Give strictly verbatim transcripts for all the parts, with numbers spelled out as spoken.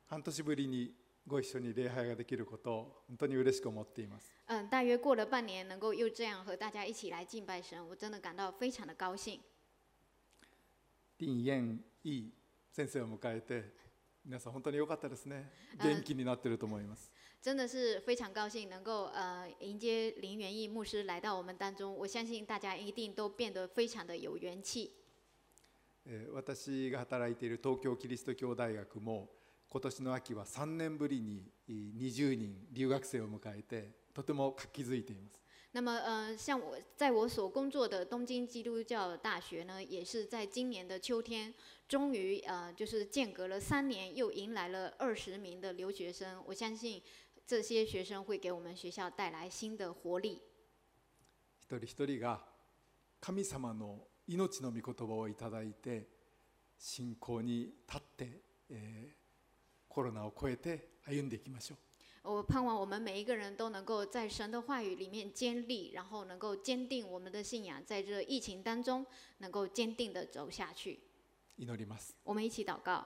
半年ぶりにご一緒に礼拝ができることを本当に嬉しく思っています。 嗯，大约过了半年，能够又这样和大家一起来敬拜神，我真的感到非常的高兴。 林燕いい先生を迎えて、皆さん本当に良かったですね。元気になってると思います。 真的是非常高兴能够呃迎接林元义牧师来到我们当中，我相信大家一定都变得非常的有元气。 私が働いている東京キリスト教大学も今年の秋はさんねんぶりににじゅうにん留学生を迎えて、とても活気づいています。 那么呃，像我在我所工作的东京基督教大学呢，也是在今年的秋天，终于呃就是间隔了三年，又迎来了二十名的留学生。我相信这些学生会给我们学校带来新的活力。 一人一人が神様の命の御言葉をいただいて、信仰に立って、えーコロナを超えて歩んでいきましょう。 我盼望我们每一个人都能够在神的话语里面坚立，然后能够坚定我们的信仰，在这疫情当中能够坚定的走下去。 祈ります。 我们一起祷告。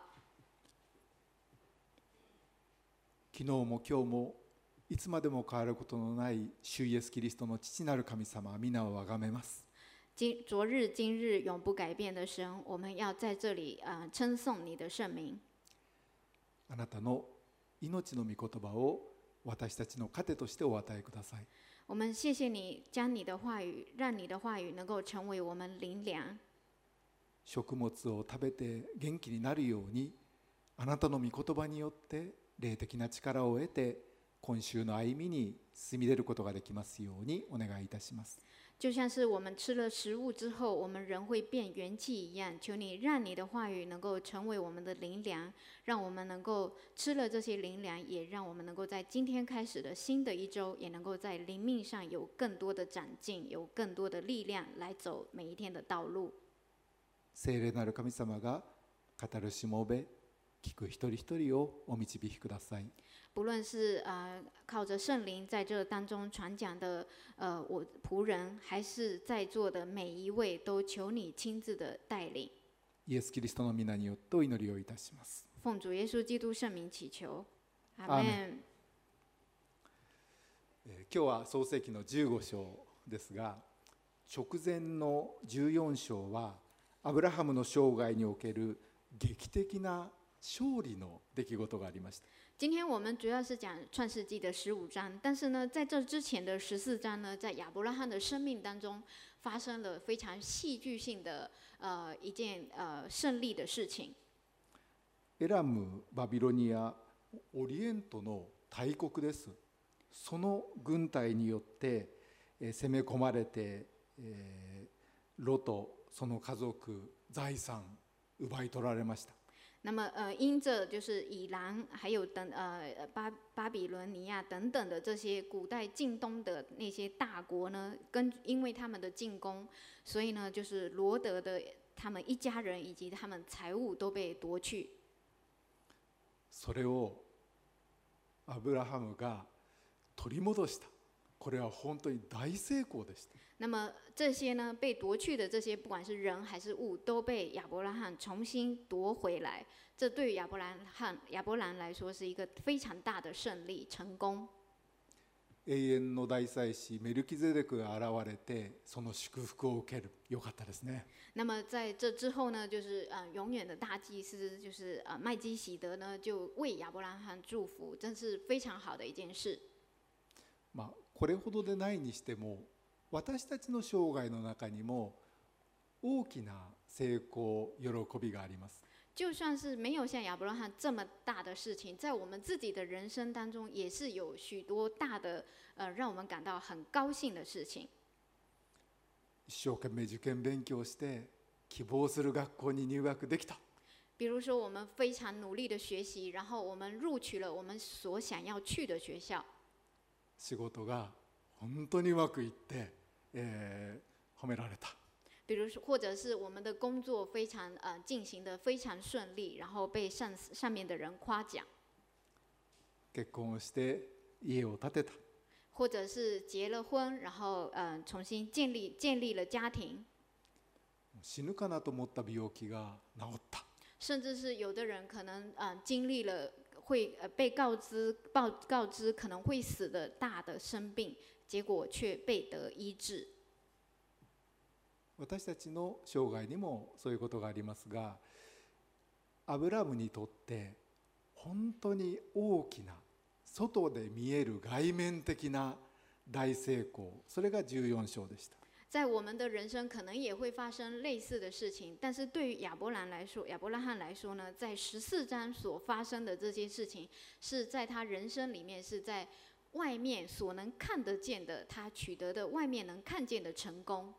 昨日も今日もいつまでも変わることのない主イエスキリストの父なる神様、皆をあがめます。 今昨日今日永不改变的神，我们要在这里呃称颂你的圣名。 あなたの命の御言葉を私たちの糧としてお与えください。 我们谢谢你将你的话语，让你的话语能够成为我们灵粮。 食物を食べて元気になるように、あなたの御言葉によって霊的な力を得て、今週の歩みに進み出ることができますようにお願いいたします。 就像是我们吃了食物之后，我们人会变元气一样，求你让你的话语能够成为我们的灵粮，让我们能够吃了这些灵粮，也让我们能够在今天开始的新的一周，也能够在灵命上有更多的长进，有更多的力量来走每一天的道路。 聖霊なる神様が語るしもべ、聞く一人一人をお導きください。 不论是呃靠着圣灵在这当中传讲的呃我仆人，还是在座的每一位，都求你亲自的带领。 イエス・キリストの皆によってお祈りをいたします。 奉主耶稣基督圣名祈求，阿アーメ门。 えー今日は創世記のじゅうご章ですが、直前のじゅうよん章はアブラハムの生涯における劇的な勝利の出来事がありました。 今天我们主要是讲创世纪的十五章，但是呢，在这之前的十四章呢，在亚伯拉罕的生命当中发生了非常戏剧性的呃一件呃胜利的事情。 エラム、バビロニア、オリエントの大国です。その軍隊によってえー攻め込まれて、えーロとその家族、財産奪い取られました。 那么呃，因着就是以兰还有等呃巴巴比伦尼亚等等的这些古代近东的那些大国呢，跟因为他们的进攻，所以呢，就是罗德的他们一家人以及他们财物都被夺去。 それをアブラハムが取り戻した。これは本当に大成功でした。 那么这些呢，被夺去的这些，不管是人还是物，都被亚伯拉罕重新夺回来。这对于亚伯拉罕亚伯兰来说是一个非常大的胜利成功。 永遠の大祭司メルキゼデクが現れて、その祝福を受ける。よかったですね。 那么在这之后呢，就是呃永远的大祭司，就是呃麦基洗德呢，就为亚伯拉罕祝福，真是非常好的一件事。 まあ、これほどでないにしても、私たちの生涯の中にも大きな成功、喜びがあります。 就算是没有像亚伯拉罕这么大的事情，在我们自己的人生当中，也是有许多大的呃让我们感到很高兴的事情。 一生懸命受験勉強して希望する学校に入学できた。 比如说，我们非常努力的学习，然后我们录取了我们所想要去的学校。 仕事が本当にうまくいって、えー褒められた。 比如说，或者是我们的工作非常呃进行的非常顺利，然后被上上面的人夸奖。 結婚をして家を建てた。 或者是结了婚，然后呃重新建立建立了家庭。 死ぬかなと思った病気が治った。 甚至是有的人可能呃经历了会呃被告知报告知可能会死的大的生病，结果却被得医治。 私たちの生涯にもそういうことがありますが、アブラムにとって本当に大きな外で見える外面的な大成功、それがじゅうよん章でした。 在我们的人生可能也会发生类似的事情，但是对于亚伯兰来说，亚伯拉罕来说呢，在十四章所发生的这些事情，是在他人生里面，是在外面所能看得见的，他取得的外面能看见的成功。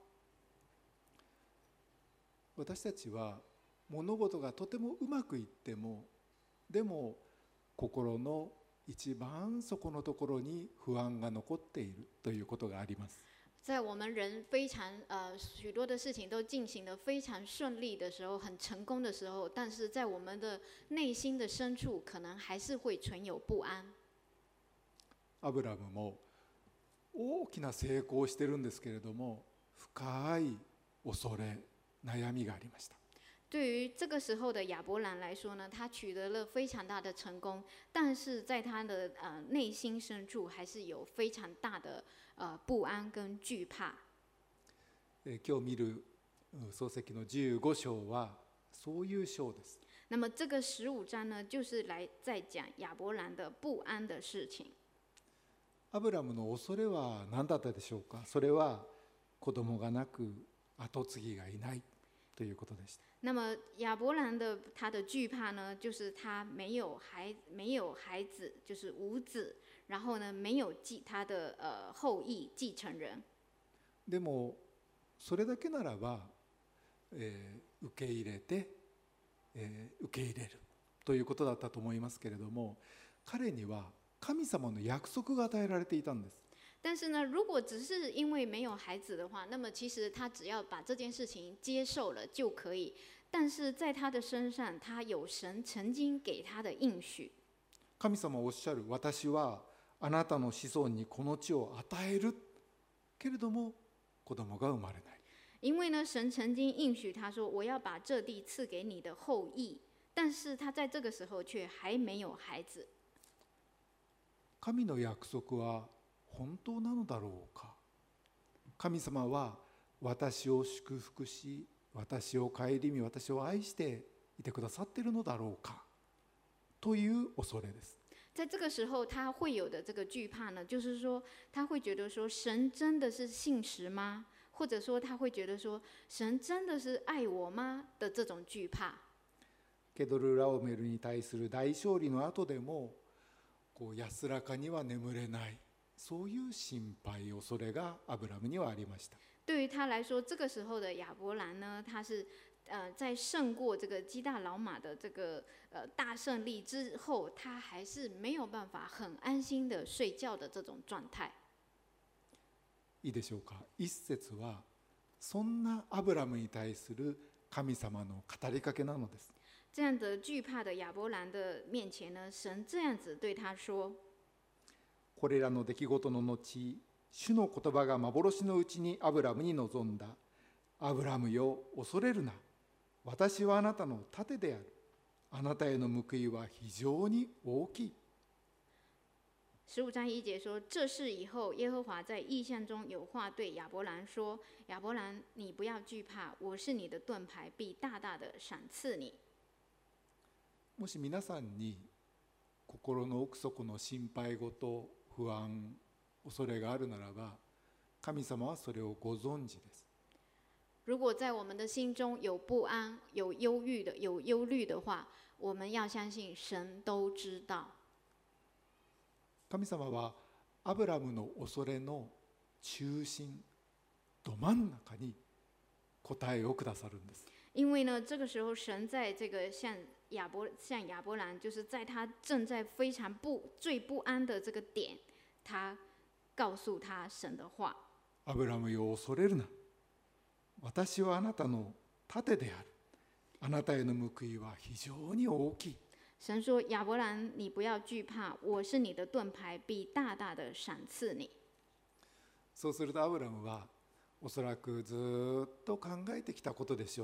私たちは物事がとてもうまくいっても、でも心の一番底のところに不安が残っているということがあります。 在我们人非常呃许多的事情都进行得非常顺利的时候，很成功的时候，但是在我们的内心的深处，可能还是会存有不安。 アブラムも大きな成功をしてるんですけれども、深い恐れ、悩みがありました。 对于这个时候的亚伯兰来说呢，他取得了非常大的成功，但是在他的呃内心深处，还是有非常大的呃不安跟惧怕。 今日見る創世記のじゅうご章はそういう章です。 那么这个十五章呢，就是来在讲亚伯兰的不安的事情。 アブラムの恐れは何だったでしょうか。それは子供がなく後継ぎがいないということでした。 那么亚伯兰的他的惧怕呢，就是他没有孩没有孩子，就是无子，然后呢没有继他的呃后裔继承人。 でもそれだけならば、えー、受け入れて、えー、受け入れるということだったと思いますけれども、彼には神様の約束が与えられていたんです。 但是呢，如果只是因为没有孩子的话，那么其实他只要把这件事情接受了就可以。但是在他的身上，他有神曾经给他的应许。 神様おっしゃる、私はあなたの子孫にこの地を与えるけれども子供が生まれない。 因为呢，神曾经应许他说：“我要把这地赐给你的后裔。”但是他在这个时候却还没有孩子。 神の約束は本当なのだろうか。神様は私を祝福し、私を顧み、私を愛していてくださっているのだろうかという恐れです。 在这个时候，他会有的这个惧怕呢，就是说，他会觉得说，神真的是信实吗？或者说，他会觉得说，神真的是爱我吗？的这种惧怕。 ケドルラオメルに対する大勝利の後でも、こう安らかには眠れない、そういう心配、恐れがアブラムにはありました。 对于他来说，这个时候的亚伯兰呢，他是呃在胜过这个基大老马的这个呃大胜利之后，他还是没有办法很安心的睡觉的这种状态。 いいでしょうか。一節はそんなアブラムに対する神様の語りかけなのです。 这样的惧怕的亚伯兰的面前呢，神这样子对他说：“ これらの出来事の後、主の言葉が幻のうちにアブラムに臨んだ。アブラムよ、恐れるな。私はあなたの盾である。あなたへの報いは非常に大きい。” 十五章一节说：“这事以后，耶和华在异象中有话对亚伯兰说：亚伯兰，你不要惧怕，我是你的盾牌，必大大的赏赐你。” もし皆さんに心の奥底の心配事、不安、恐れがあるならば、神様はそれをご存知です。 如果在我们的心中有不安、有忧郁的、有忧虑的话，我们要相信神都知道。 神様はアブラムの恐れの中心、ど真ん中に答えをくださるんです。 因为呢，这个时候神在这个像亚伯像亚伯兰，就是在他正在非常不最不安的这个点，他告诉他神的话。 アブラムよ、恐れるな。私はあなたの盾である。あなたへの報いは非常に大きい。 神说：“亚伯兰，你不要惧怕，我是你的盾牌，必大大的赏赐你。” そうするとアブラムはおそらくずっと考えてきたことでしょう。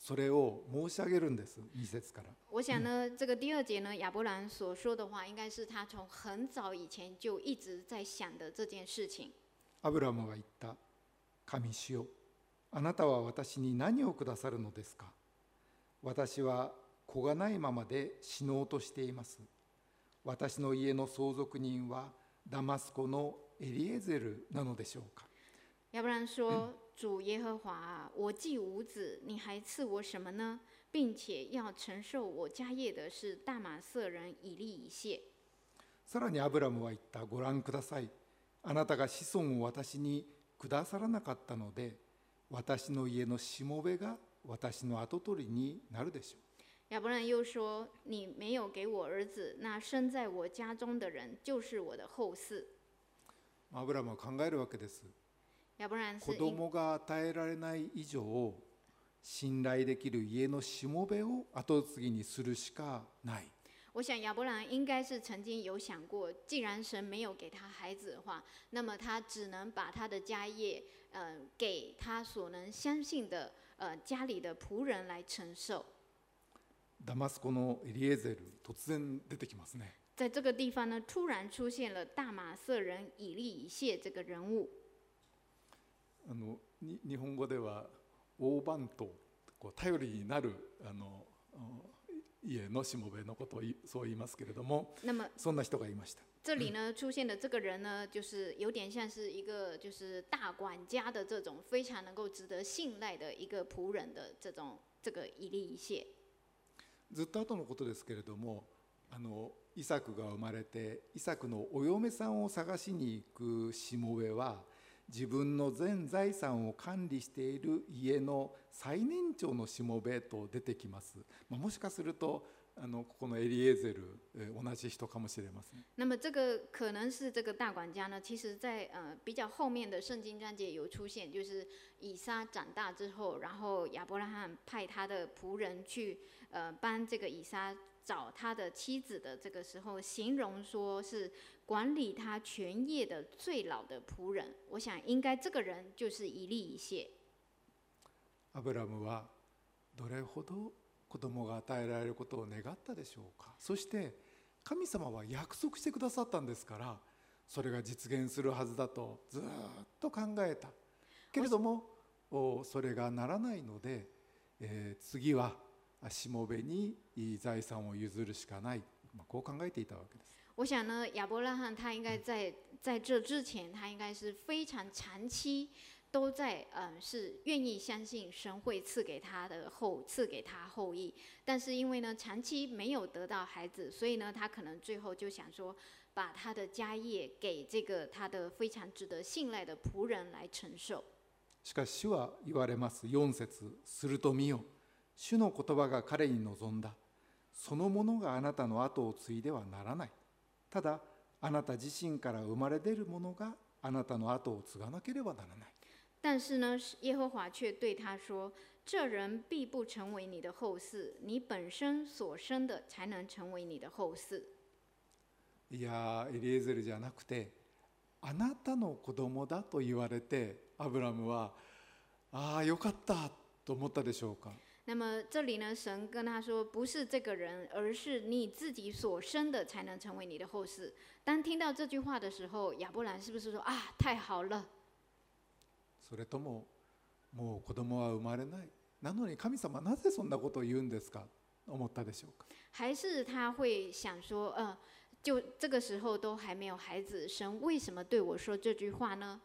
それを申し上げるんです。に節から。 我想呢，这个第二节呢，亚伯兰所说的话，应该是他从很早以前就一直在想的这件事情。 アブラムが言った。神主よ、あなたは私に何をくださるのですか。私は子がないままで死のうとしています。私の家の相続人はダマスコのエリエゼルなのでしょうか。 亚伯兰说：“主耶和华啊，我既无子，你还赐我什么呢？并且要承受我家业的是大马色人以利以谢。” さらにアブラムは言った。ご覧ください。あなたが子孫を私にくださらなかったので、私の家のしもべが私の跡取りになるでしょう。 亚伯兰又说：“你没有给我儿子，那生在我家中的人就是我的后嗣。” アブラムは考えるわけです。 亚伯兰子是供が与えられない以上、信頼できる家のしもべを後継ぎにするしかない。 我想亚伯兰应该是曾经有想过，既然神没有给他孩子的话，那么他只能把他的家业，呃，给他所能相信的，呃，家里的仆人来承受。 ダマスコのエリエゼル、突然出てきますね。 在这个地方呢，突然出现了大马色人以利以谢这个人物。 あのに日本語では大番頭、こう頼りになるあの家のしもべのことをそう言いますけれども、 那么そんな人がいました。 这里呢出现的这个人呢，就是有点像是一个就是大管家的这种非常能够值得信赖的一个仆人的这种这个以利以谢。 ずっと後のことですけれども、あのイサクが生まれて、イサクのお嫁さんを探しに行くしもべは、自分の全財産を管理している家の最年長のしもべと出てきます。まあ、もしかするとあのここのエリエゼル、えー、同じ人かもしれません。 那么这个可能是这个大管家呢，其实在呃比较后面的圣经章节有出现，就是以撒长大之后，然后亚伯拉罕派他的仆人去呃帮这个以撒找他的妻子的这个时候，形容说是管理他全业的最老的仆人。我想应该这个人就是以利以谢。 アブラムはどれほど子供が与えられることを願ったでしょうか。そして神様は約束してくださったんですから、それが実現するはずだとずっと考えたけれども、それがならないので、えー、次はしもべに財産を譲るしかない、まあ、こう考えていたわけです。 我想呢，亚伯拉罕他应该在在这之前，他应该是非常长期都在呃是愿意相信神会赐给他的后赐给他后裔，但是因为呢长期没有得到孩子，所以呢他可能最后就想说，把他的家业给这个他的非常值得信赖的仆人来承受。 しかし主は言われます。よん節、すると見よ、主の言葉が彼に望んだ。そのものがあなたの後を継いではならない。ただあなた自身から生まれ出るものがあなたの後を継がなければならない。 但是呢，耶和华却对他说：“这人必不成为你的后嗣，你本身所生的才能成为你的後嗣。” いや、エリエゼルじゃなくて、あなたの子供だと言われて、アブラムは、ああ、よかったと思ったでしょうか。 那么这里呢，神跟他说，不是这个人，而是你自己所生的才能成为你的后嗣。当听到这句话的时候，亚伯兰是不是说啊，太好了？ それとも、もう子供は生まれない。なのに神様なぜそんなことを言うんですか、思ったでしょうか。 还是他会想说，呃，就这个时候都还没有孩子，神为什么对我说这句话呢？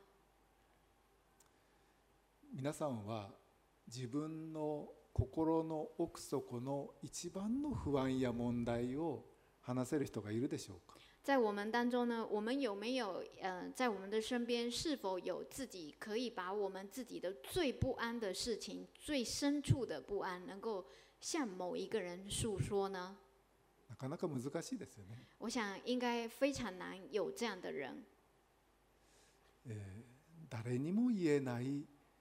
皆さんは自分の心の奥底の一番の不安や問題を話せる人がいるでしょうか。 在我们当中呢，我们有没有呃，在我们的身边是否有自己可以把我们自己的最不安的事情、最深处的不安，能够向某一个人诉说呢？ なかなか難しいですよね。 我想应该非常难有这样的人。 えー、誰にも言えない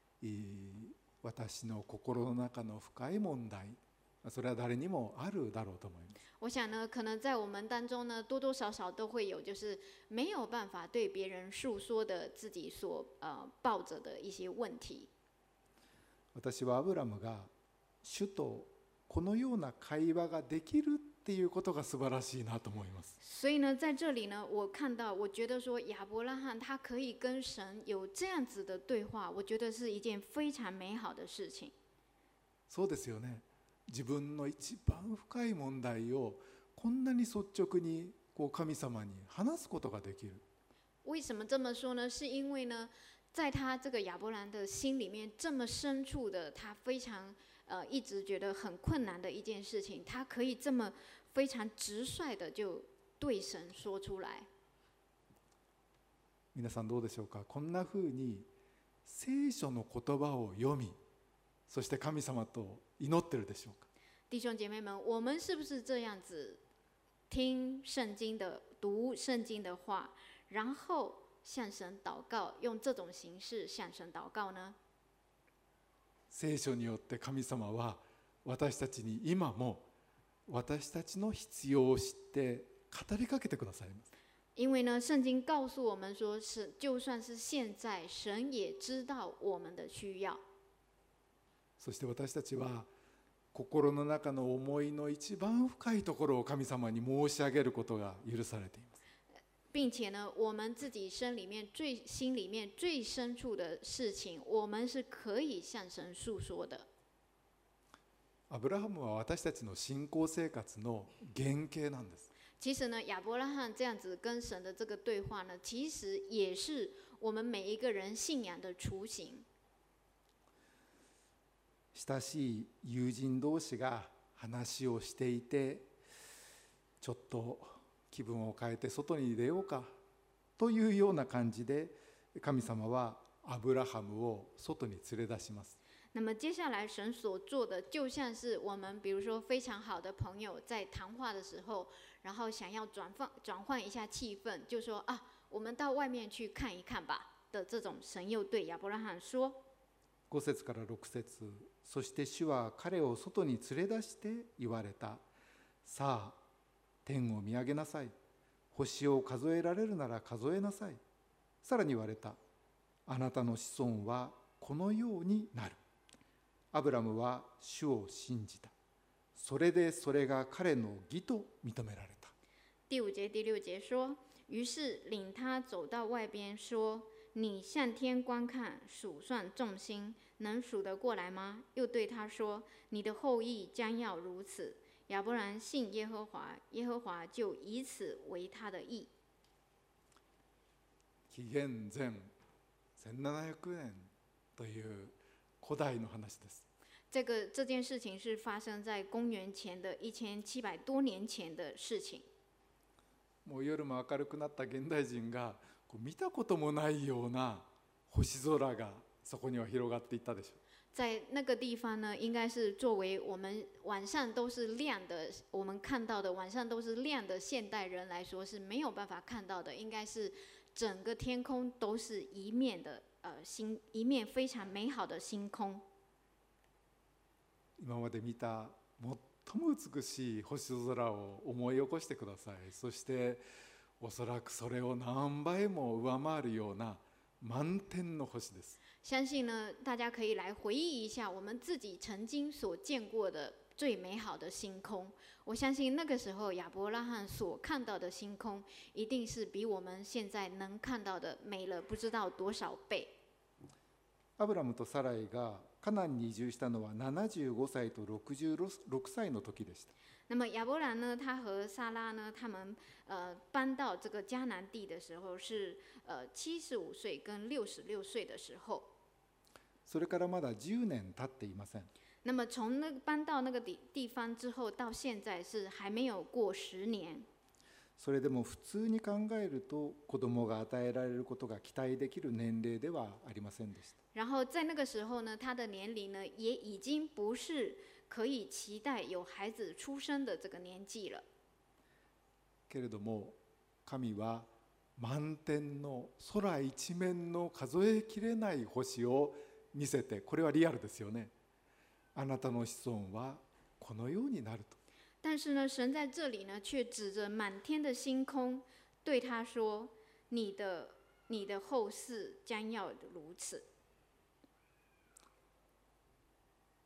私の心の中の深い問題、それは誰にもあるだろうと思います。 我想呢，可能在我们当中呢，多多少少都会有，就是没有办法对别人诉说的自己所呃抱着的一些问题。 私はアブラムが主とこのような会話ができるっていうことが素晴らしいなと思います。 所以呢，在这里呢，我看到，我觉得说亚伯拉罕他可以跟神有这样子的对话，我觉得是一件非常美好的事情。 そうですよね。自分の一番深い問題をこんなに率直にこう神様に話すことができる。 为什么这么说呢？是因为呢，在他这个亚伯兰的心里面这么深处的，他非常呃一直觉得很困难的一件事情，他可以这么非常直率的就对神说出来。 皆さんどうでしょうか。こんなふうに聖書の言葉を読み、そして神様と祈ってるでしょうか。 弟兄姐妹们，我们是不是这样子听圣经的、读圣经的话，然后向神祷告，用这种形式向神祷告呢？ 聖書によって神様は私たちに今も私たちの必要を知って語りかけてくださいます。 因为呢，圣经告诉我们说，是就算是现在，神也知道我们的需要。 そして私たちは心の中の思いの一番深いところを神様に申し上げることが許されています。 并且呢，我们自己身里面最心里面最深处的事情，我们是可以向神诉说的。 アブラハムは私たちの信仰生活の原型なんです。 其实呢，亚伯拉罕这样子跟神的这个对话呢，其实也是我们每一个人信仰的雏形。 親しい友人同士が話をしていて、ちょっと気分を変えて外に出ようかというような感じで、神様はアブラハムを外に連れ出します。 那么接下来神所做的，就像是我们比如说非常好的朋友在谈话的时候，然后想要转换转换一下气氛，就说啊，我们到外面去看一看吧的这种，神又对亚伯拉罕说。 ご節からろく節、そして主は彼を外に連れ出して言われた。さあ、天を見上げなさい。星を数えられるなら数えなさい。さらに言われた。あなたの子孫はこのようになる。アブラムは主を信じた。それでそれが彼の義と認められた。 第五节、第六节说，于是领他走到外边，说：“你向天观看，数算众星，能数得过来吗？”又对他说：“你的后裔将要如此。”亚伯兰信耶和华，耶和华就以此为他的义。 紀元前せんななひゃくねんという古代の話です。 这个这件事情是发生在公元前的一千七百多年前的事情。 もう夜も明るくなった現代人がこう見たこともないような星空がそこには広がっていったでしょう。 在那个地方呢，应该是作为我们晚上都是亮的，我们看到的晚上都是亮的现代人来说是没有办法看到的，应该是整个天空都是一面的呃星，一面非常美好的星空。 今まで見た最も美しい星空を思い起こしてください。そしておそらくそれを何倍も上回るような満天の星です。 相信呢，大家可以来回忆一下我们自己曾经所见过的最美好的星空。我相信那个时候亚伯拉罕所看到的星空，一定是比我们现在能看到的美了不知道多少倍。 アブラムとサライがカナンに移住したのはななじゅうごさいとろくじゅうろくさいの時でした。 那么亚伯兰呢，他和撒拉呢，他们呃搬到这个迦南地的时候是呃七十五岁跟六十六岁的时候。 それからまだじゅうねん経っていません。 那么从那搬到那个地地方之后，到现在是还没有过十年。 それでも普通に考えると子供が与えられることが期待できる年齢ではありませんでした。 然后在那个时候呢，他的年龄呢也已经不是可以期待有孩子出生的这个年纪了。 けれども神は満天の空一面の数えきれない星を見せて、これはリアルですよね。あなたの子孫はこのようになると。 但是呢，神在这里呢，却指着满天的星空，对他说：“你的你的后世将要如此。”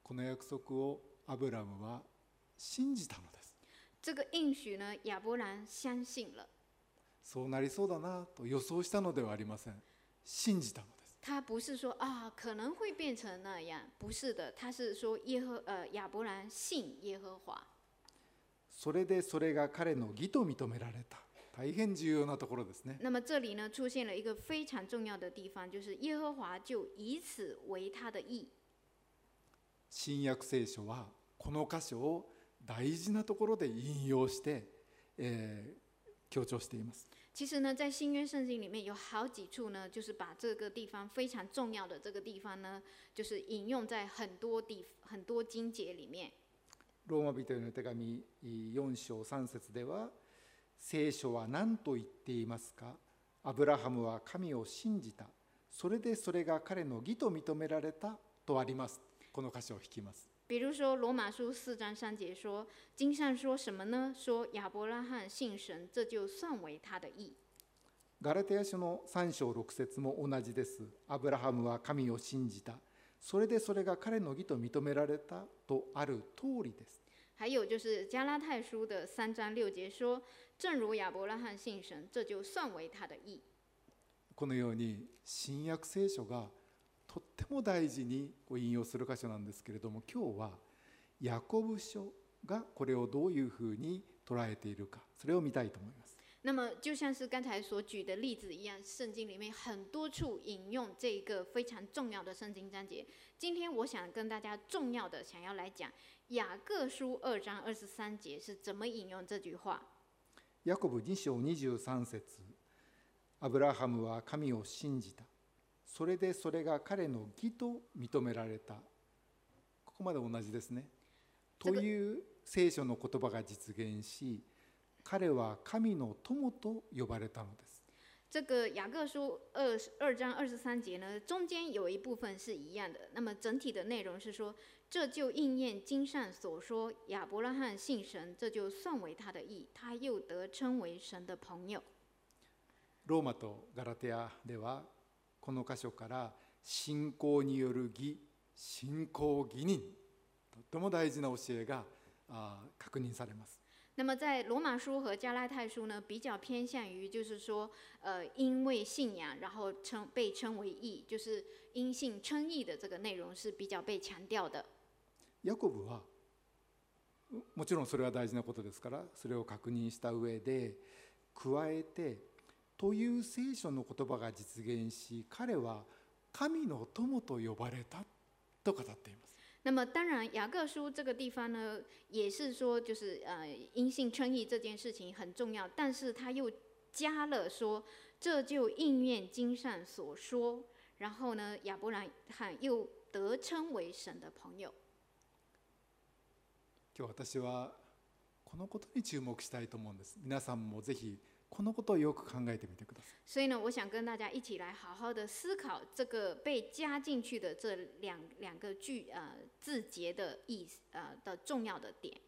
この約束をアブラムは信じたのです。 这个应许呢，亚伯兰相信了。 そうなりそうだなと予想したのではありません。信じたのです。 他不是说啊可能会变成那样，不是的，他是说耶和呃亚伯兰信耶和华。 それでそれが彼の義と認められた。大変重要なところですね。 那么这里呢出现了一个非常重要的地方，就是耶和华就以此为他的义。 新約聖書はこの箇所を大事なところで引用して、えー、強調しています。 其实呢，在新约圣经里面有好几处呢，就是把这个地方非常重要的这个地方呢，就是引用在很多地很多经节里面。 ローマ人への手紙よん章さん節では、聖書は何と言っていますか？アブラハムは神を信じた。それでそれが彼の義と認められたとあります。この箇所を引きます。 比如说罗马书四章三节说，经上说什么呢？说亚伯拉罕信神，这就算为他的义。 ガラテヤ書のさん章ろく節も同じです。アブラハムは神を信じた。それでそれが彼の義と認められたとある通りです。 还有就是加拉太书的三章六节说，正如亚伯拉罕信神，这就算为他的义。 このように新約聖書がとっても大事に引用する箇所なんですけれども、今日はヤコブ書がこれをどういうふうに捉えているか、それを見たいと思います。 那么就像是刚才所举的例子一样，圣经里面很多处引用这个非常重要的圣经章节。今天我想跟大家重要的想要来讲雅各书二章二十三节是怎么引用这句话。 ヤコブに章にじゅうさん節、アブラハムは神を信じた。それでそれが彼の義と認められた。ここまで同じですね。という聖書の言葉が実現し、彼は神の友と呼ばれたのです。 这个雅各书二二章二十三节呢，中间有一部分是一样的。那么整体的内容是说，这就应验经上所说，亚伯拉罕信神，这就算为他的义，他又得称为神的朋友。 ローマとガラテヤでは、この箇所から信仰による義、信仰義人、とても大事な教えが確認されます。 那么在罗马书和加拉太书呢，比较偏向于就是说，呃，因为信仰，然后称被称为义，就是因信称义的这个内容是比较被强调的。 ヤコブはもちろんそれは大事なことですから、それを確認した上で加えて、という聖書の言葉が実現し、彼は神の友と呼ばれたと語っています。 那么当然，雅各书这个地方呢，也是说，就是呃，因信称义这件事情很重要，但是他又加了说，这就应验经上所说。然后呢，亚伯拉罕又得称为神的朋友。 今日私はこのことに注目したいと思うんです。皆さんもぜひこのことをよく考えてみてください。 所以呢，我想跟大家一起来好好的思考这个被加进去的这两两个句呃字节的意思呃的重要的点。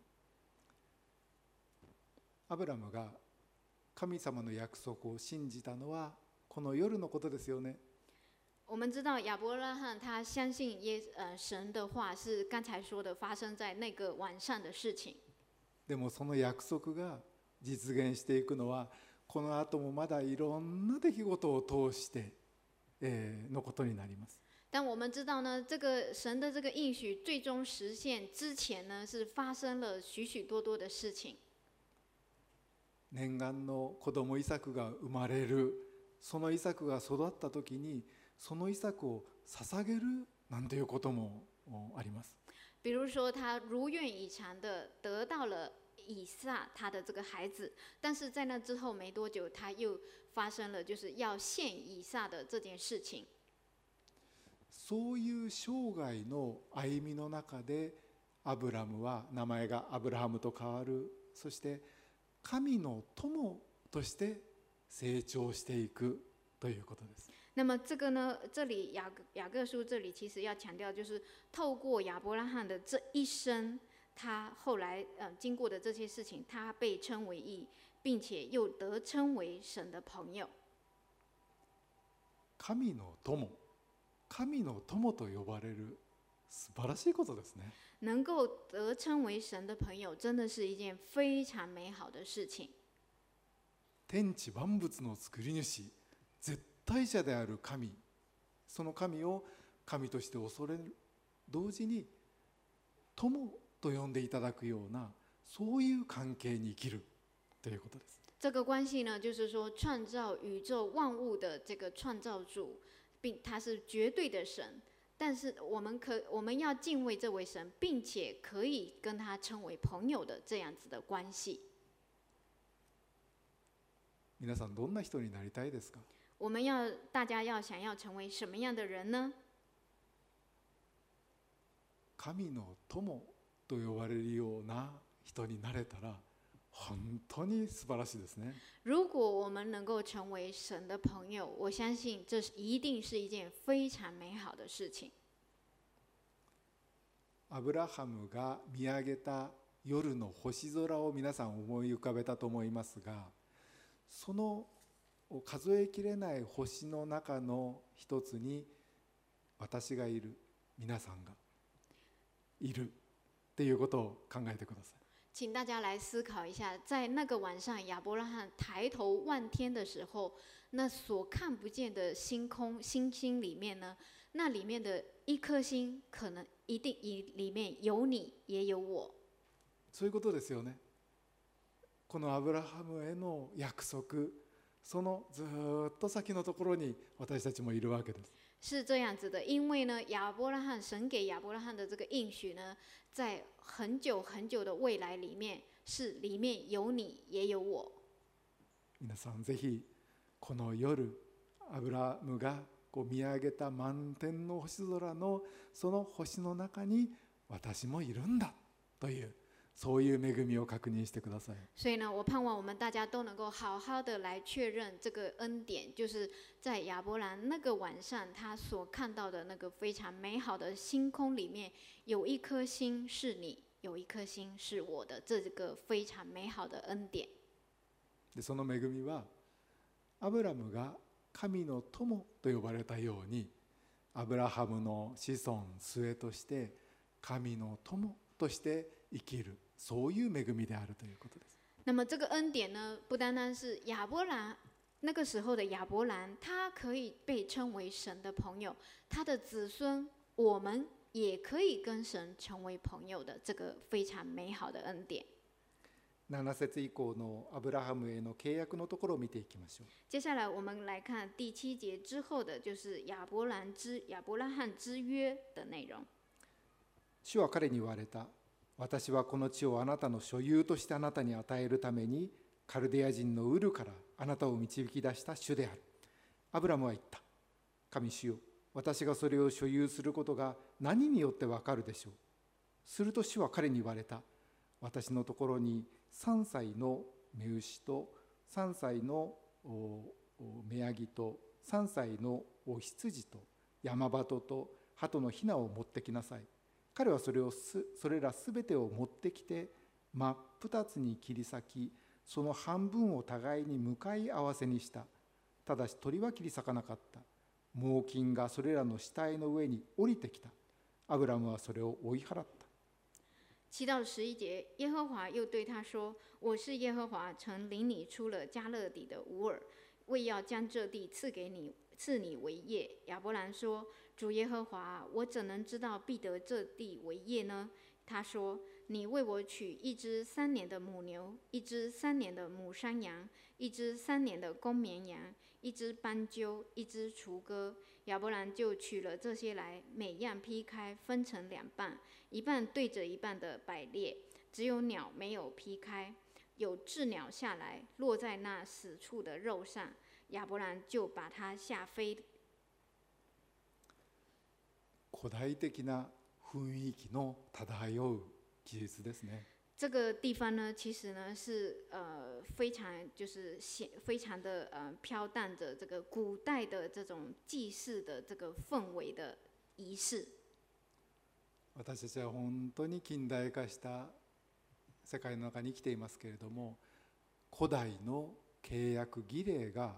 アブラムが神様の約束を信じたのはこの夜のことですよね。 我们知道亚伯拉罕他相信耶呃神的话是刚才说的发生在那个晚上的事情。 でもその約束が実現していくのはこの後もまだいろんな出来事を通して、えー、のことになります。 但我们知道呢，这个神的这个应许最终实现之前呢，是发生了许许多多的事情。 念願の子供イサクが生まれる、そのイサクが育った時にそのイサクを捧げるなんていうこともあります。 比如说，他如愿以偿的得到了以撒他的这个孩子，但是在那之后没多久，他又发生了就是要献以撒的这件事情。 そういう生涯の歩みの中で、アブラムは名前がアブラハムと変わる、そして神の友として成長していくということです。 那么这个呢，这里雅雅各书这里其实要强调，就是透过亚伯拉罕的这一生，他后来呃经过的这些事情，他被称为义，并且又得称为神的朋友。 神の友、神の友と呼ばれる、 素晴らしいことですね。 能够得称为神的朋友，真的是一件非常美好的事情。 天地万物の作り主、絶対者である神、その神を神として恐れる、同時に友と呼んでいただくような、そういう関係に生きるということです。 这个关系呢，就是说创造宇宙万物的这个创造主，并他是绝对的神，但是我们可我们要敬畏这位神，并且可以跟他称为朋友的这样子的关系。 皆さんどんな人になりたいですか？ 我们要大家要想要成为什么样的人呢？ 神の友と呼ばれるような人になれたら本当に素晴らしいですね。 如果我们能够成为神的朋友，我相信这一定是一件非常美好的事情。 アブラハムが見上げた夜の星空を皆さん思い浮かべたと思いますが、その数えきれない星の中の一つに私がいる、皆さんがいるっていうことを考えてください。 请大家来思考一下，在那个晚上，亚伯拉罕抬头望天的时候，那所看不见的星空、星星里面呢，那里面的一颗星，可能一定里面有你，也有我。 そういうことですよね。このアブラハムへの約束、そのずっと先のところに私たちもいるわけです。 是这样子的，因为呢，亚伯拉罕神给亚伯拉罕的这个应许呢，在很久很久的未来里面，是里面有你也有我。 皆さんぜひこの夜、アブラハムがこう見上げた満天の星空のその星の中に私もいるんだという、そういう恵みを確認してください。 所以呢，我盼望我们大家都能够好好的来确认这个恩典，就是在亚伯兰那个晚上他所看到的那个非常美好的星空里面，有一颗星是你，有一颗星是我的，这个非常美好的恩典。 でその恵みはアブラムが神の友と呼ばれたように、アブラハムの子孫末として神の友として生きる、そういう恵みであるということです。 那么这个恩典呢，不单单是亚伯兰那个时候的亚伯兰，他可以被称为神的朋友，他的子孙我们也可以跟神成为朋友的，这个非常美好的恩典。 なな節以降のアブラハムへの契約のところを見ていきましょう。 接下来我们来看第七节之后的，就是亚伯兰之亚伯拉罕之约的内容。 主は彼に言われた。私はこの地をあなたの所有としてあなたに与えるためにカルデア人のウルからあなたを導き出した主である。アブラムは言った。神主よ、私がそれを所有することが何によってわかるでしょう。すると主は彼に言われた。私のところにさんさいの雌牛とさんさいの雌ヤギとさんさいのお羊と山鳩と鳩のひなを持ってきなさい。彼はそれをすそれらすべてを持ってきて真っ二つに切り裂き、その半分を互いに向かい合わせにした。ただし鳥は切り裂かなかった。猛禽がそれらの死体の上に降りてきた。アブラムはそれを追い払った。 七到十一节，耶和华又对他说：“我是耶和华，曾领你出了加勒底的乌尔，为要将这地赐给你，赐你为业。”亚伯兰说：“主耶和华，我怎能知道必得这地为业呢？”他说：“你为我取一只三年的母牛，一只三年的母山羊，一只三年的公绵羊，一只斑鸠，一只雏鸽。”亚伯兰就取了这些来，每样劈开，分成两半，一半对着一半的摆列。只有鸟没有劈开，有鸷鸟下来，落在那死处的肉上。亚伯兰就把它下飞。 古代的な雰囲気の漂う記述ですね。 这个地方呢，其实呢是呃非常就是非常的呃飘荡着这个古代的这种祭祀的这个氛围的仪式。 私たちは本当に近代化した世界の中に生きていますけれども、古代の契約儀礼がこ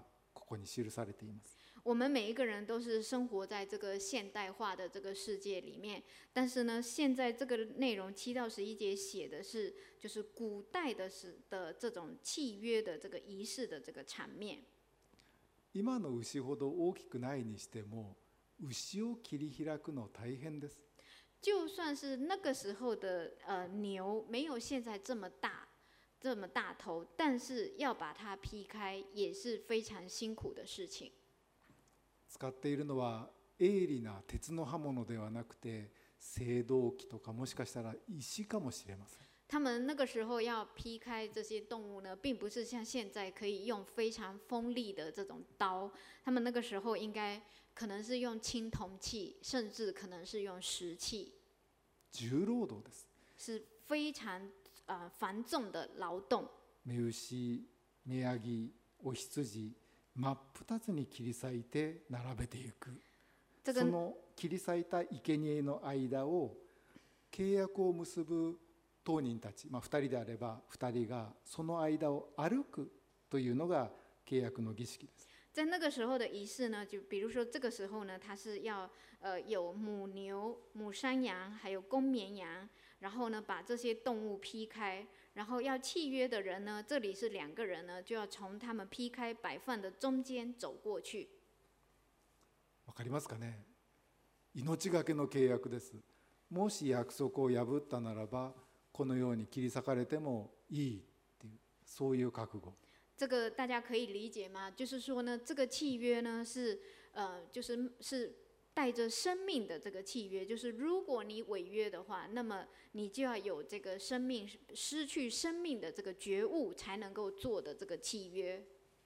ここに記されています。 我们每一个人都是生活在这个现代化的这个世界里面，但是呢，现在这个内容七到十一节写的是，就是古代的时的这种契约的这个仪式的这个场面。 今の牛ほど大きくないにしても、牛を切り開くの大変です。 就算是那个时候的呃牛没有现在这么大，这么大头，但是要把它劈开也是非常辛苦的事情。 使っているのは鋭利な鉄の刃物ではなくて、青銅器とかもしかしたら石かもしれません。 他们那个时候要劈开这些动物呢，并不是像现在可以用非常锋利的这种刀，他们那个时候应该可能是用青铜器，甚至可能是用石器， 重労働です。 是非常呃繁重的劳动。 雌牛、雌ヤギ、お羊、真っ二つに切り裂いて並べていく。 这个その切り裂いた生贄の間を契約を結ぶ当人たち、まあ、ふたりであればふたりがその間を歩くというのが契約の儀式です。 在那个时候的仪式呢，就比如说这个时候呢，它是要呃有母牛、母山羊，还有公绵羊，然后呢把这些动物劈开，然后要契約的人呢，这里是两个人呢，就要从他们劈开摆放的中间走过去。 わかりますかね。命がけの契約です。もし約束を破ったならば、このように切り裂かれてもいいっていう、そういう覚悟。 这个大家可以理解吗？就是说呢，这个契约呢是呃，就是是带着生命的这个契约，就是如果你违约的话，那么你就要有这个生命失去生命的这个觉悟，才能够做的这个契约。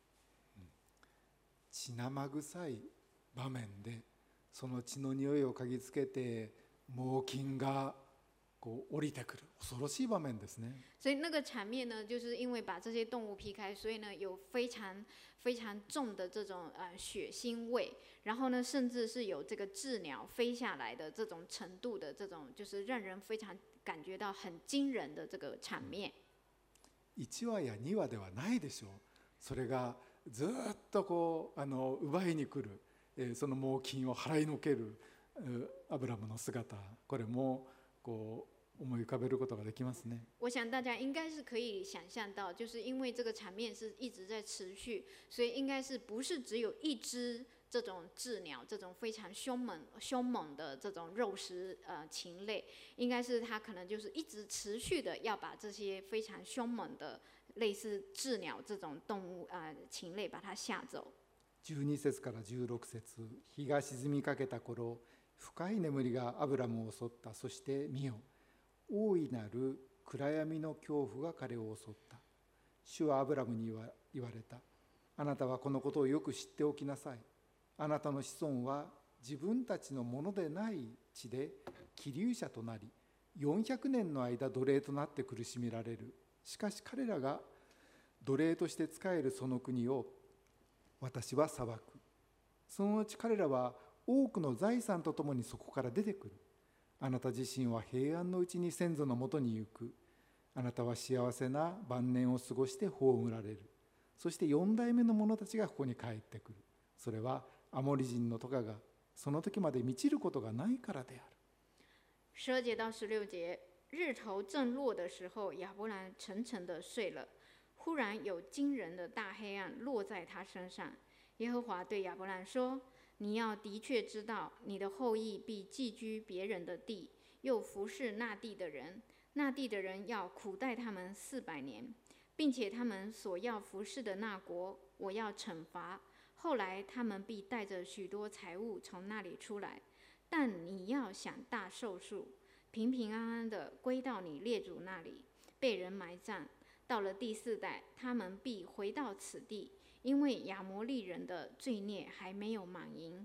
血生臭い場面で、その血の匂いを嗅ぎつけて猛禽がこう降りてくる恐ろしい場面ですね。 所以那个场面呢，就是因为把这些动物劈开，所以呢有非常非常重的这种呃血腥味，然后呢甚至是有这个鸷鸟飞下来的这种程度的这种，就是让人非常感觉到很惊人的这个场面。 いちわやにわではないでしょう。それがずっとこうあの奪いに来る、えー、その猛禽を払いのけるアブラムの姿、これもこう思い浮かべることができますね。 我想大家应该是可以想象到，就是因为这个场面是一直在持续，所以应该是不是只有一只这种鸷鸟，这种非常凶猛、凶猛的这种肉食呃禽类，应该是它可能就是一直持续的要把这些非常凶猛的类似鸷鸟这种动物呃禽类把它吓走。 じゅうに節からじゅうろく節、日が沈みかけた頃、深い眠りがアブラムを襲った。そして見よ、大いなる暗闇の恐怖が彼を襲った。主はアブラムに言わ言われた。あなたはこのことをよく知っておきなさい。あなたの子孫は自分たちのものでない地で寄留者となり、よんひゃくねんの間奴隷となって苦しめられる。しかし彼らが奴隷として仕えるその国を私は裁く。そのうち彼らは多くの財産とともにそこから出てくる。あなた自身は平安のうちに先祖のもとに行く。あなたは幸せな晩年を過ごして葬られる。そして四代目の者たちがここに帰ってくる。それはアモリ人のトカがその時まで満ちることがないからである。 十二节到十六节，日头正落的时候，亚伯兰沉沉的睡了。忽然有惊人的大黑暗落在他身上。耶和华对亚伯兰说：“你要的确知道，你的后裔必寄居别人的地，又服侍那地的人。那地的人要苦待他们四百年，并且他们所要服侍的那国，我要惩罚。后来他们必带着许多财物从那里出来。但你要享大寿数，平平安安地归到你列祖那里，被人埋葬。到了第四代，他们必回到此地，因为亚摩利人的罪孽还没有满盈。”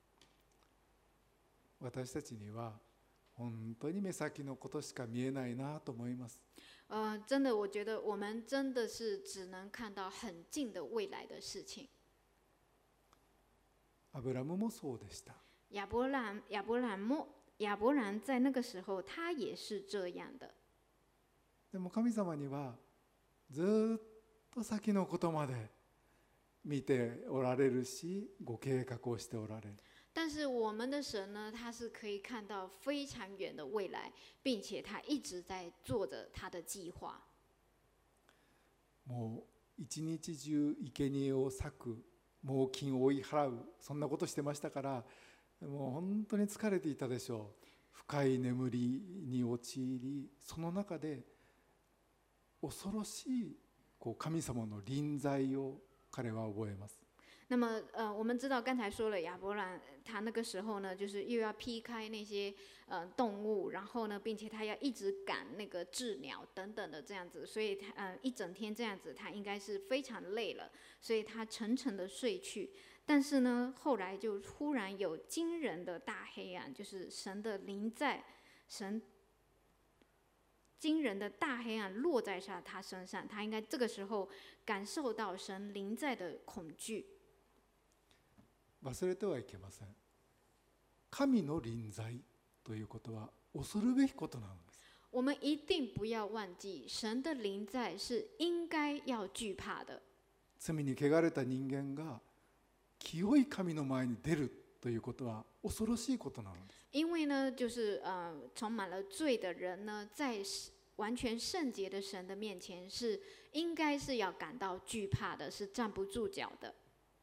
私たちには本当に目先のことしか見えないなと思います。 呃，真的，我觉得我们真的是只能看到很近的未来的事情。 アブラムもそうでした。 亚伯兰，亚伯兰莫，亚伯兰在那个时候，他也是这样的。 でも神様にはずっと先のことまで見ておられるし、ご計画をしておられる。 但是我们的神呢，他是可以看到非常远的未来，并且他一直在做着他的计划。 もう一日中生贄を割く、猛禽を追い払う、そんなことしてましたから、もう本当に疲れていたでしょう。深い眠りに陥り、その中で恐ろしいこう神様の臨在を彼は覚えます。 那么，呃，我们知道刚才说了，亚伯兰他那个时候呢，就是又要劈开那些呃动物，然后呢，并且他要一直赶那个鸷鸟等等的这样子，所以他呃一整天这样子，他应该是非常累了，所以他沉沉的睡去。但是呢，后来就突然有惊人的大黑暗，就是神的临在，神惊人的大黑暗落在下他身上，他应该这个时候感受到神临在的恐惧。 忘れてはいけません。神の臨在ということは恐るべきことなのです。 我们一定不要忘记，神的临在是应该要惧怕的。 罪に汚れた人間が清い神の前に出るということは恐ろしいことなのです。 因为呢，就是呃，充满了罪的人呢，在完全圣洁的神的面前，是应该是要感到惧怕的，是站不住脚的。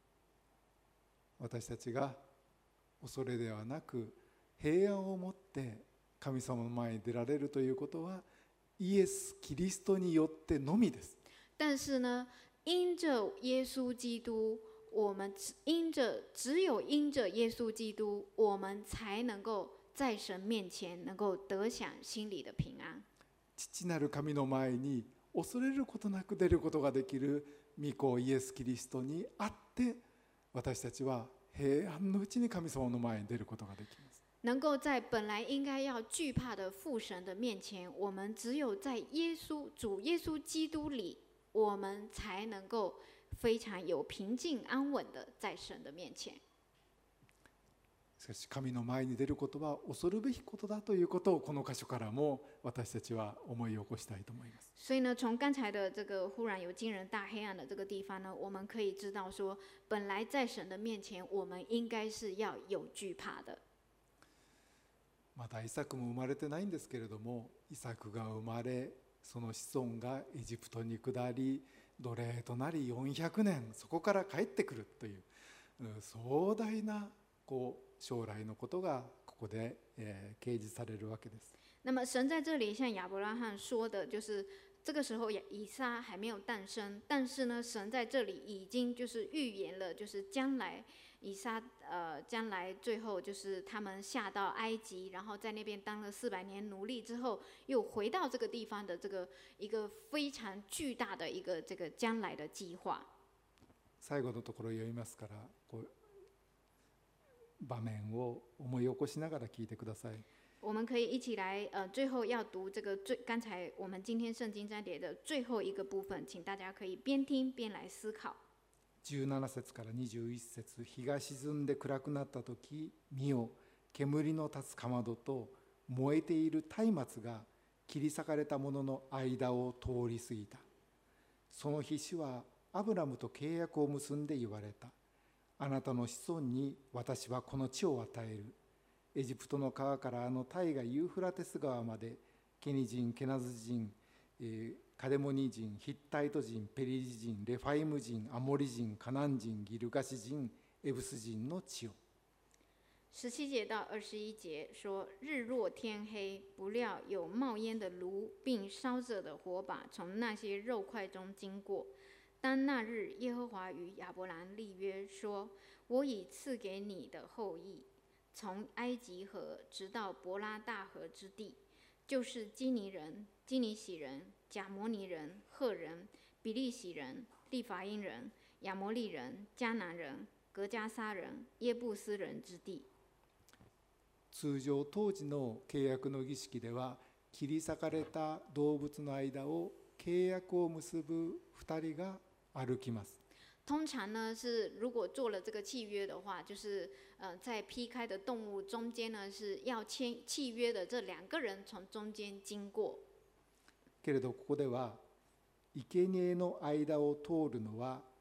私たちが恐れではなく平安を持って神様の前に出られるということはイエス・キリストによってのみです。 但是呢，因着耶稣基督，我们因着只有因着耶稣基督，我们才能够在神面前能够得享心里的平安。 父なる神の前に恐れることなく出ることができる御子イエス・キリストにあって私たちは平安のうちに神様の前に出ることができます。 能够在本来应该要惧怕的父神的面前，我們只有在耶穌主耶穌基督里，我們才能夠非常有平靜安穩的在神的面前。 しかし神の前に出ることは恐るべきことだということをこの箇所からも私たちは思い起こしたいと思います。 所以呢，从刚才的这个忽然有惊人大黑暗的这个地方呢，我们可以知道说，本来在神的面前，我们应该是要有惧怕的。 まだイサクも生まれてないんですけれども、イサクが生まれ、その子孫がエジプトに下り、奴隷となりよんひゃくねん、そこから帰ってくるという壮大なこう将来のことがここで、えー、掲示されるわけです。 那么神在这里向亚伯拉罕说的就是，这个时候以撒还没有诞生，但是呢，神在这里已经就是预言了，就是将来以撒呃将来最后就是他们下到埃及，然后在那边当了四百年奴隶之后，又回到这个地方的这个一个非常巨大的一个这个将来的计划。 最後のところを読みますから、こう場面を思い起こしながら聞いてください。 我们可以一起来，呃，最后要读这个最刚才我们今天圣经章节的最后一个部分，请大家可以边听边来思考。 じゅうなな節からにじゅういち節、日が沈んで暗くなった時、見よ、煙の立つかまどと燃えている松明が切り裂かれたものの間を通り過ぎた。その日、主はアブラムと契約を結んで言われた。あなたの子孫に私はこの地を与える。エジプトの川からあの大河ユーフラテス川まで、ケニ人、ケナズ人、えー、カデモニ人、ヒッタイト人、ペリジ人、レファイム人、アモリ人、カナン人、ギルガシ人、エブス人の地を。 十七节到二十一节说：日落天黑，不料有冒烟的炉，并烧着的火把从那些肉块中经过。当那日，耶和华与亚伯兰立约说：我已赐给你的后裔，从埃及河直到伯拉大河之地，就是基尼人、基尼喜人、甲摩尼人、赫人、比利洗人、利法因人、亚摩利人、迦南人、格加撒人、耶布斯人之地。 通常当時の契約の儀式では、切り裂かれた動物の間を契約を結ぶ二人が歩きます。 通常呢是如果做了这个契約的话，就是呃在劈开的动物中间呢是要签契約的这两个人从中间经過。 けれどここでは生贄の間を通るのは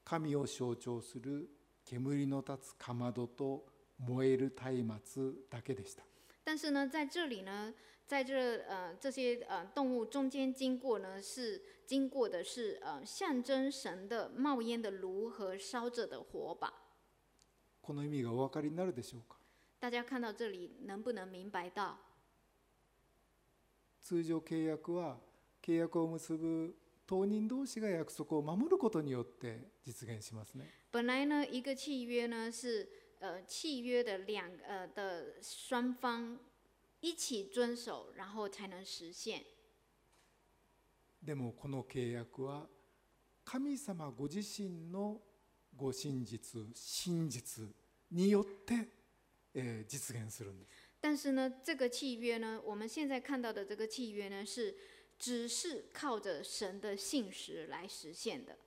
神を象徴する煙の立つかまどと燃える松明だけでした。 但是呢，在这里呢，在这呃这些呃动物中间经过呢，是经过的是呃象征神的冒烟的炉和烧着的火把。 この意味がお分かりになるでしょうか。 大家看到这里，能不能明白到？ 通常契約は契約を結ぶ当人同士が約束を守ることによって実現しますね。 本来呢，一个契约呢是呃契约的两呃的双方一起遵守，然后才能实现。 でもこの契約は神様ご自身のご真実、真実によって、えー、実現するんです。 但是呢，这个契约呢，我们现在看到的这个契约呢，是只是靠着神的信实来实现的。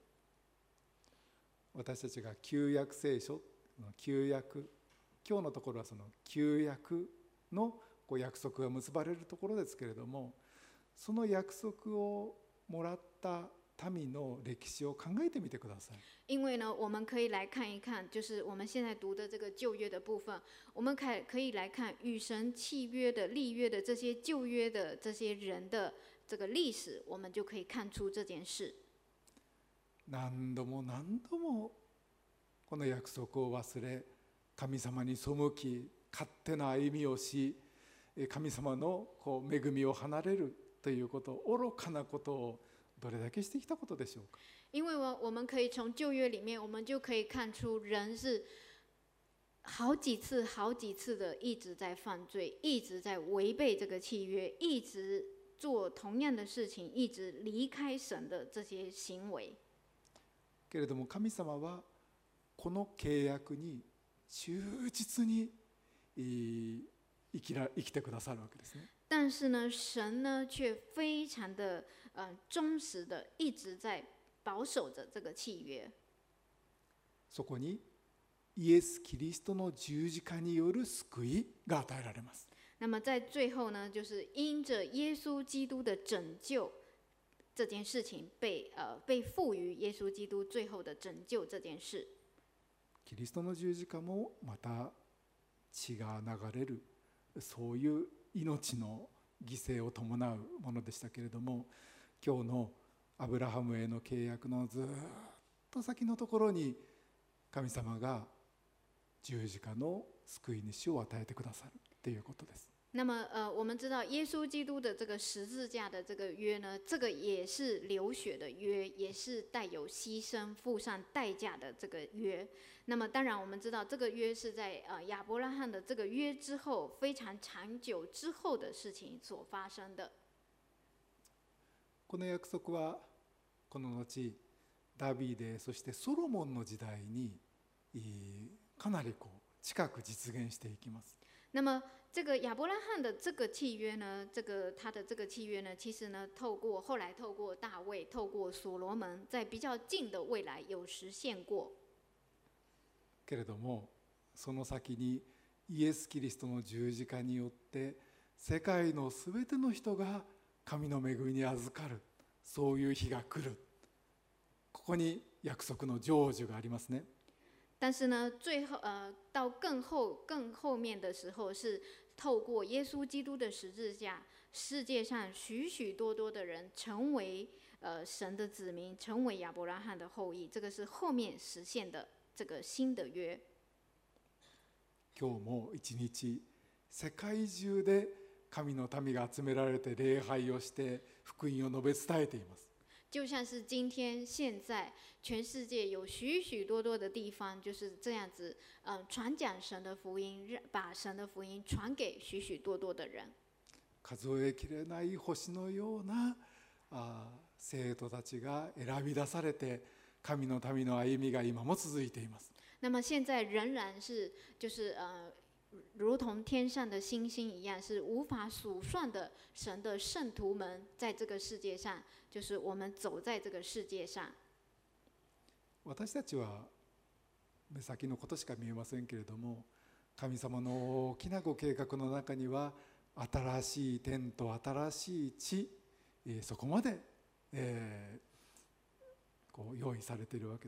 私たちが旧約聖書の旧約、今日のところはその旧約のこう約束が結ばれるところですけれども、その約束をもらった民の歴史を考えてみてください。 因为呢，我们可以来看一看，就是我们现在读的这个旧约的部分，我们可可以来看与神契约的、立约的这些旧约的这些人的这个历史，我们就可以看出这件事。 何度も何度もこの約束を忘れ、神様に背き、勝手な歩みをし、神様のこう恵みを離れるということ、愚かなことをどれだけしてきたことでしょうか。 因为我我们可以从旧约里面，我们就可以看出人是好几次、好几次的一直在犯罪，一直在违背这个契约，一直做同样的事情，一直离开神的这些行为。 けれども神様はこの契約に忠実に生きら生きてくださるわけですね。 但是呢，神呢却非常的呃忠实的一直在保守着这个契约。 そこにイエス・キリストの十字架による救いが与えられます。 那么在最后呢，就是因着耶稣基督的拯救这件事情被呃被赋予耶稣基督最后的拯救这件事。 キリストの十字架もまた血が流れる、そういう命の犠牲を伴うものでしたけれども、今日のアブラハムへの契約のずっと先のところに神様が十字架の救い主を与えてくださるということです。 那么呃，我们知道耶稣基督的这个十字架的这个约呢，这个也是流血的约，也是带有牺牲、付上代价的这个约。那么当然，我们知道这个约是在呃亚伯拉罕的这个约之后非常长久之后的事情所发生的。 この約束はこの後ダビデそしてソロモンの時代にかなりこう近く実現していきます。 那么这个亚伯拉罕的这个契约呢，这个他的这个契约呢，其实呢，透过后来透过大卫，透过所罗门，在比较近的未来有实现过。 けれども、その先にイエス・キリストの十字架によって世界のすべての人が神の恵みに預かる、そういう日が来る。ここに約束の成就がありますね。 但是呢，最后呃，到更后更后面的时候，是透过耶稣基督的十字架，世界上许许多多的人成为呃神的子民，成为亚伯拉罕的后裔，这个是后面实现的这个新的约。 今日も一日世界中で神の民が集められて礼拝をして福音を述べ伝えています。 就像是今天现在全世界有许许多多的地方就是这样子，嗯、呃，传讲神的福音，把神的福音传给许许多多的人。 数えきれない星のようなあ生徒たちが選び出されて、神の民の歩みが今も続いています。 那么现在仍然是就是呃。如同天上的星星一样，是无法数算的神的圣徒们，在这个世界上，就是我们走在这个世界上。 私たちは目先のことしか見えませんけれども、神様の大きなご計画の中には新しい天と新しい地、そこまで、えー、こう用意されているわけです。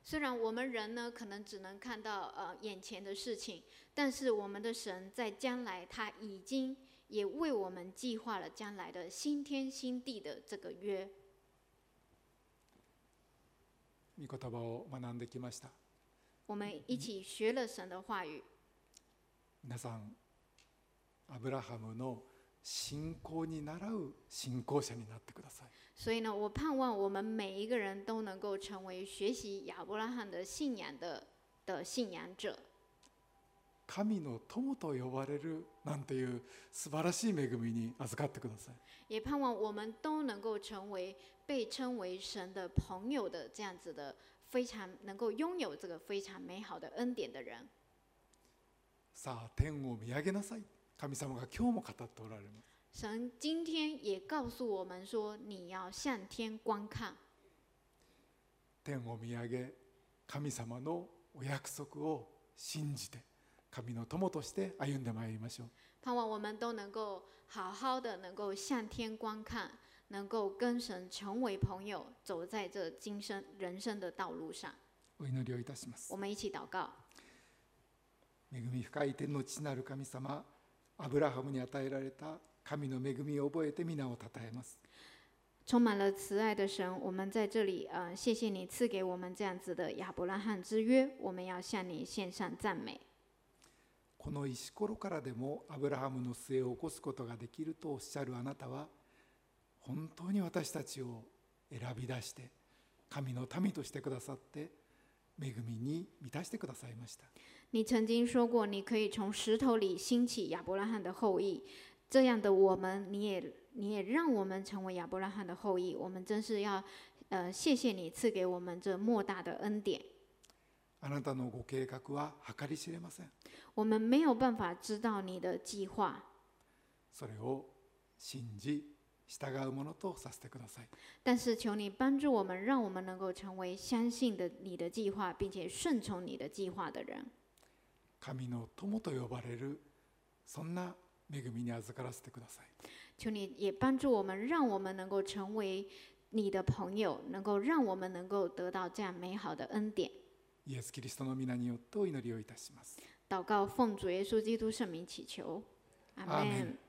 虽然我们人呢，可能只能看到呃眼前的事情，但是我们的神在将来，他已经也为我们计划了将来的新天新地的这个约。 御言葉を学んできました。 我们一起学了神的话语。 皆さん、アブラハムの信仰に倣う信仰者になってください。 所以呢，我盼望我们每一个人都能够成为学习亚伯拉罕的信仰的的信仰者。 神の友と呼ばれるなんていう素晴らしい恵みに預かってください。 也盼望我们都能够成为被称为神的朋友的这样子的非常能够拥有这个非常美好的恩典的人。 さあ、天を見上げなさい。神様が今日も語っておられます。 神今天也告诉我们说，你要向天观看。 天を見上げ、神様のお約束を信じて、神の友として歩んでまいりましょう。 盼望我们都能够好好的能够向天观看，能够跟神成为朋友，走在这今生人生的道路上。 お祈りをいたします。 我们一起祷告。 恵み深い天の父なる神様、アブラハムに与えられた神の恵みを覚えて皆をたたえます。 充满了慈爱的神，我们在这里，呃，谢谢你赐给我们这样子的亚伯拉罕之约，我们要向你献上赞美。 この石ころからでもアブラハムの末を起こすことができるとおっしゃるあなたは、本当に私たちを選び出して神の民としてくださって恵みに満たしてくださいました。 你曾经说过，你可以从石头里兴起亚伯拉罕的后裔，这样的我们，你也你也让我们成为亚伯拉罕的后裔。我们真是要，呃，谢谢你赐给我们这莫大的恩典。 あなたのご計画は計り知れません。 我们没有办法知道你的计划， それを信じ従うものとさせてください。 但是求你帮助我们，让我们能够成为相信的你的计划，并且顺从你的计划的人。 神の友と呼ばれるそんな恵みに預からせてください。 求你也帮助我们，让我们能够成为你的朋友，能够让我们能够得到这样美好的恩典。 イエス・キリストの皆によってお祈りをいたします。 祷告奉主耶稣基督圣名祈求，阿阿门門。